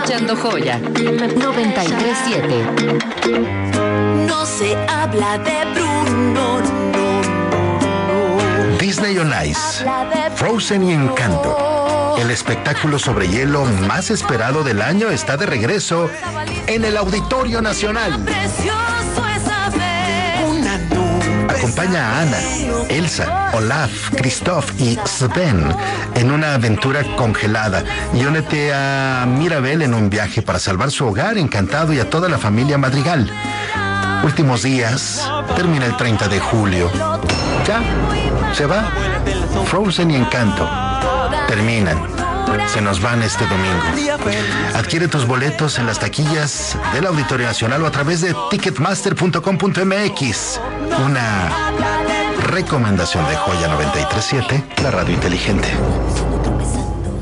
escuchando Joya 93.7. No se habla de Bruno, no. Disney on Ice, Frozen y Encanto. El espectáculo sobre hielo más esperado del año está de regreso en el Auditorio Nacional. Acompaña a Anna, Elsa, Olaf, Kristoff y Sven en una aventura congelada y únete a Mirabel en un viaje para salvar su hogar Encantado y a toda la familia Madrigal. Últimos días, termina el 30 de julio. Ya, se va. Frozen y Encanto terminan. Se nos van este domingo. Adquiere tus boletos en las taquillas del Auditorio Nacional o a través de ticketmaster.com.mx. Una recomendación de Joya 93.7, la radio inteligente.